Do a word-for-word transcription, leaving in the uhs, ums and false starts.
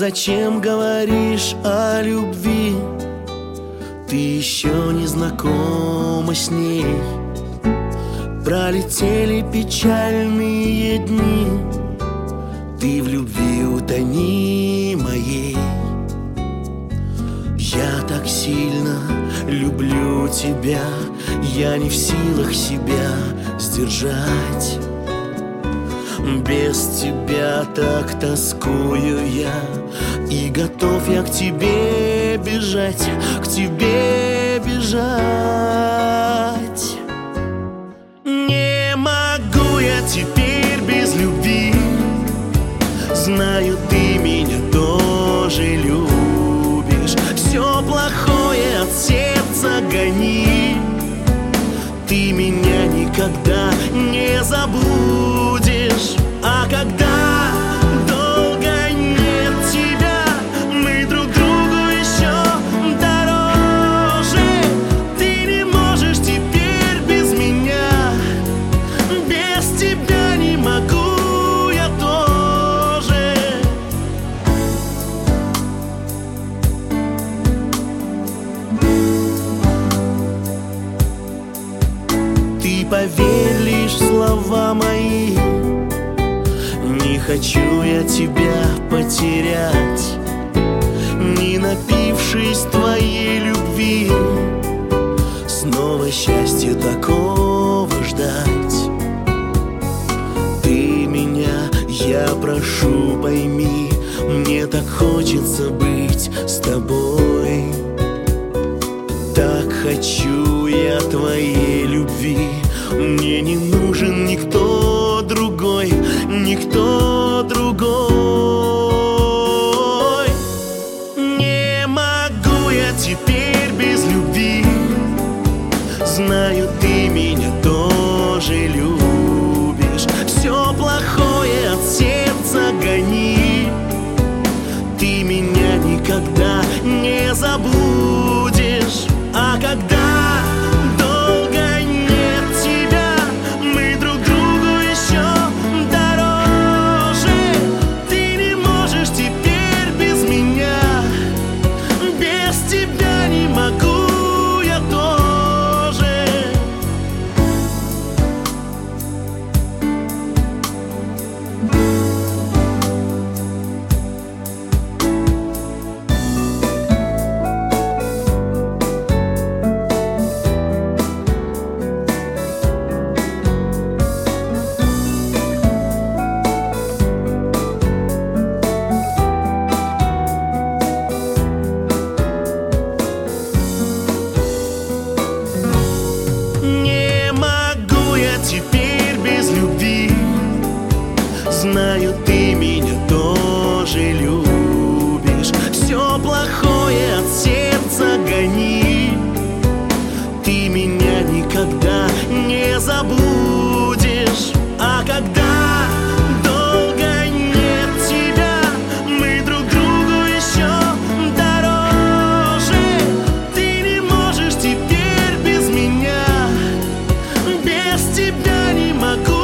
зачем говоришь о любви? Ты еще не знакома с ней. Пролетели печальные дни, ты в любви утони моей. Я так сильно люблю тебя, я не в силах себя сдержать. Без тебя так тоскую я, и готов я к тебе бежать, к тебе бежать. Не могу я теперь без любви. Знаю, ты меня тоже любишь. Все плохое от сердца гони. Ты меня никогда не забудешь. А когда долго нет тебя, мы друг другу еще дороже. Ты не можешь теперь без меня. Без тебя не могу я тоже. Ты поверь лишь в слова мои. Не хочу я тебя потерять, не напившись твоей любви, снова счастья такого ждать. Ты меня, я прошу, пойми, мне так хочется быть с тобой. Так хочу я твоей любви. Мне не нужен никто другой, никто другой. Не могу я теперь без любви. Знаю, ты меня тоже любишь. Все плохое от сердца гони. Ты меня никогда не забудешь. А когда долго нет тебя, мы друг другу еще дороже. Ты не можешь теперь без меня. Без тебя не могу я тоже. Теперь без любви. Знаю, ты меня тоже любишь. Все плохое от сердца гони. Ты меня никогда не забудешь. А когда долго нет тебя, мы друг другу еще дороже. Ты не можешь теперь без меня. Без тебя не могу